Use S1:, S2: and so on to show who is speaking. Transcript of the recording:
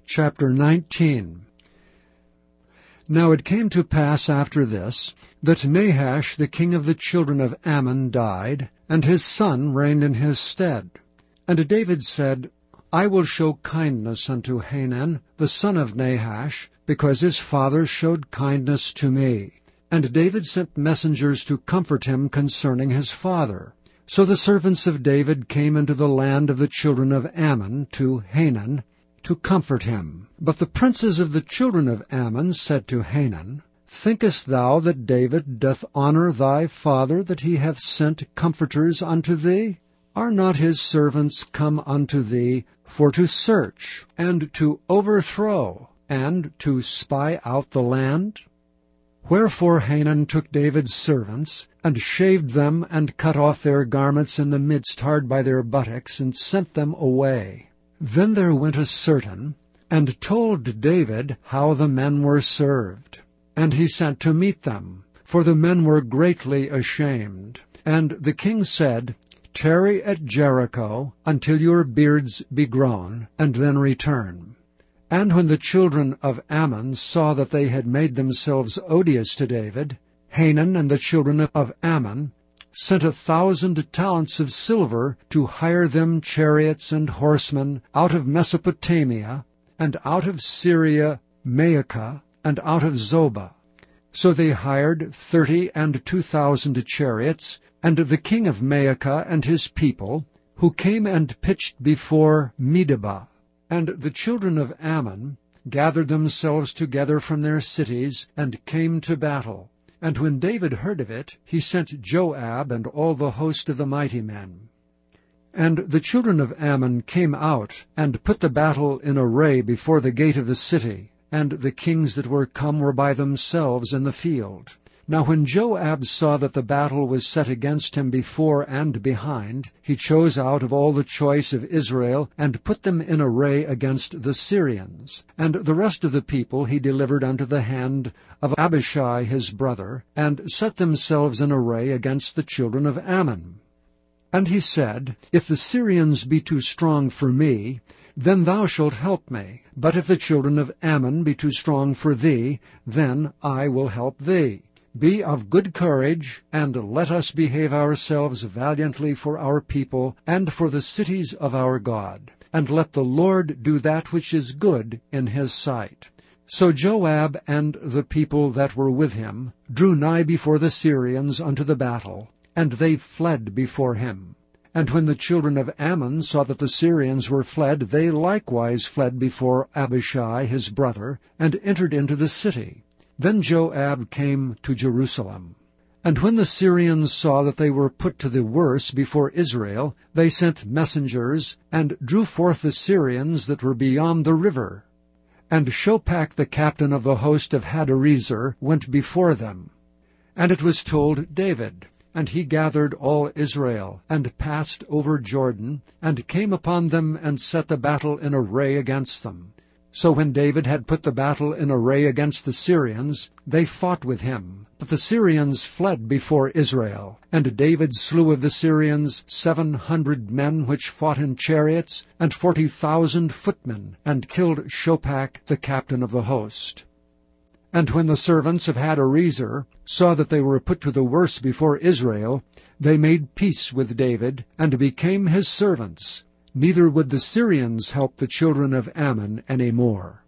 S1: Chapter 19. Now it came to pass after this, that Nahash the king of the children of Ammon died, and his son reigned in his stead. And David said, I will show kindness unto Hanan, the son of Nahash, because his father showed kindness to me. And David sent messengers to comfort him concerning his father. So the servants of David came into the land of the children of Ammon to Hanan, to comfort him. But the princes of the children of Ammon said to Hanan, Thinkest thou that David doth honor thy father, that he hath sent comforters unto thee? Are not his servants come unto thee for to search, and to overthrow, and to spy out the land? Wherefore Hanan took David's servants, and shaved them, and cut off their garments in the midst hard by their buttocks, and sent them away. Then there went a certain, and told David how the men were served. And he sent to meet them, for the men were greatly ashamed. And the king said, Tarry at Jericho until your beards be grown, and then return. And when the children of Ammon saw that they had made themselves odious to David, Hanan and the children of Ammon sent 1,000 talents of silver to hire them chariots and horsemen out of Mesopotamia, and out of Syria Maacah, and out of Zobah. So they hired 32,000 chariots, and the king of Maacah and his people, who came and pitched before Medeba. And the children of Ammon gathered themselves together from their cities, and came to battle. And when David heard of it, he sent Joab and all the host of the mighty men. And the children of Ammon came out, and put the battle in array before the gate of the city, and the kings that were come were by themselves in the field. Now when Joab saw that the battle was set against him before and behind, he chose out of all the choice of Israel, and put them in array against the Syrians. And the rest of the people he delivered unto the hand of Abishai his brother, and set themselves in array against the children of Ammon. And he said, If the Syrians be too strong for me, then thou shalt help me. But if the children of Ammon be too strong for thee, then I will help thee. Be of good courage, and let us behave ourselves valiantly for our people, and for the cities of our God. And let the Lord do that which is good in his sight. So Joab and the people that were with him drew nigh before the Syrians unto the battle, and they fled before him. And when the children of Ammon saw that the Syrians were fled, they likewise fled before Abishai his brother, and entered into the city. Then Joab came to Jerusalem. And when the Syrians saw that they were put to the worse before Israel, they sent messengers, and drew forth the Syrians that were beyond the river. And Shopach the captain of the host of Hadarezer went before them. And it was told David, and he gathered all Israel, and passed over Jordan, and came upon them, and set the battle in array against them. So when David had put the battle in array against the Syrians, they fought with him. But the Syrians fled before Israel. And David slew of the Syrians 700 men which fought in chariots, and 40,000 footmen, and killed Shopach the captain of the host. And when the servants of Hadarezer saw that they were put to the worse before Israel, they made peace with David, and became his servants. Neither would the Syrians help the children of Ammon any more.